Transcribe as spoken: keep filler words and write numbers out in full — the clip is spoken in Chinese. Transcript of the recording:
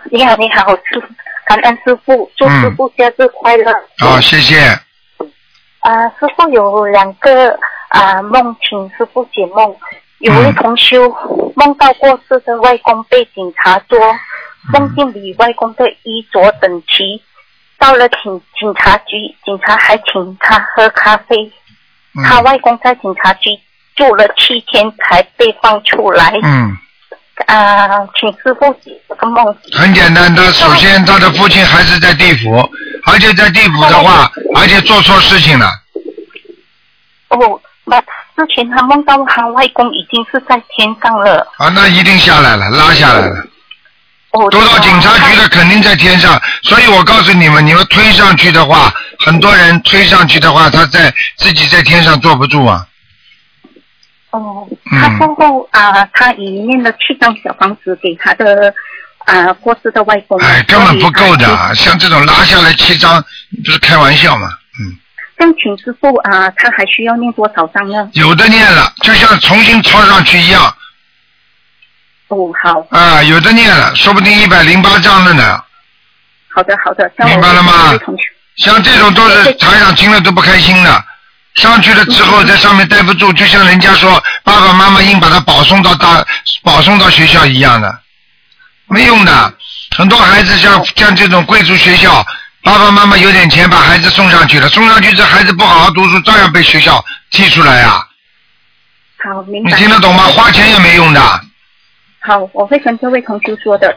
你好，你好，师感恩师父，祝师父节日快乐。 好、哦，谢谢。 啊，师父有两个啊梦，请师父解梦。有位同修梦到过世的外公被警察捉，梦境里外公的衣着整齐，到了警警察局，警察还请他喝咖啡。嗯、他外公在警察局住了七天才被放出来。 嗯。 啊，请师父解这个梦。 很简单，他首先他的父亲还是在地府，而且在地府的话，而且做错事情了。 哦，那之前他梦到他外公已经是在天上了。 啊，那一定下来了，拉下来了。哦。都到警察局的肯定在天上，所以我告诉你们，你们推上去的话，很多人推上去的话，他在自己在天上坐不住啊。 哦，他过后啊、呃，他已念了七张小房子给他的啊、呃、过世的外公。 哎，根本不够的，像这种拉下来七张，不是开玩笑嘛？嗯。 这样，请师父啊、呃，他还需要念多少张呢？ 有的念了，就像重新抄上去一样。 哦，好。 啊，有的念了，说不定一百零八张了呢。 好的，好的。 明白了吗？像这种都是台长听了都不开心的。上去了之后在上面待不住，就像人家说爸爸妈妈硬把他保送到大保送到学校一样的，没用的。很多孩子像像这种贵族学校，爸爸妈妈有点钱把孩子送上去了，送上去这孩子不好好读书，照样被学校踢出来啊。 好，明白。 你听得懂吗？花钱也没用的。 好，我会跟这位同学说的。